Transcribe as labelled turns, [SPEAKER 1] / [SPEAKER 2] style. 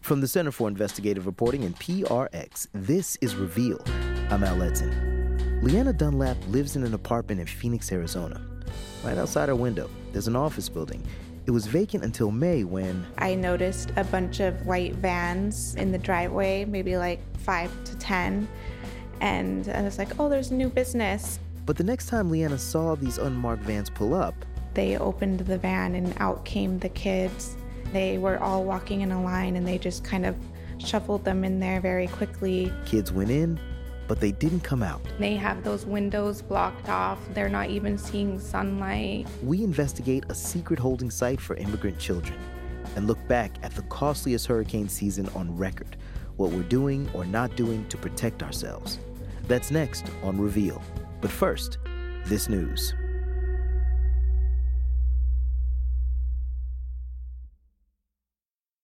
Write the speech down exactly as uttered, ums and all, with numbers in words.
[SPEAKER 1] From the Center for Investigative Reporting and P R X, this is Reveal. I'm Al Letson. Leanna Dunlap lives in an apartment in Phoenix, Arizona. Right outside her window, there's an office building. It was vacant until May when
[SPEAKER 2] I noticed a bunch of white vans in the driveway, maybe like five to ten. And I was like, oh, there's a new business.
[SPEAKER 1] But the next time Leanna saw these unmarked vans pull up,
[SPEAKER 2] they opened the van and out came the kids. They were all walking in a line and they just kind of shuffled them in there very quickly.
[SPEAKER 1] Kids went in, but they didn't come out.
[SPEAKER 2] They have those windows blocked off. They're not even seeing sunlight.
[SPEAKER 1] We investigate a secret holding site for immigrant children and look back at the costliest hurricane season on record, what we're doing or not doing to protect ourselves. That's next on Reveal. But first, this news.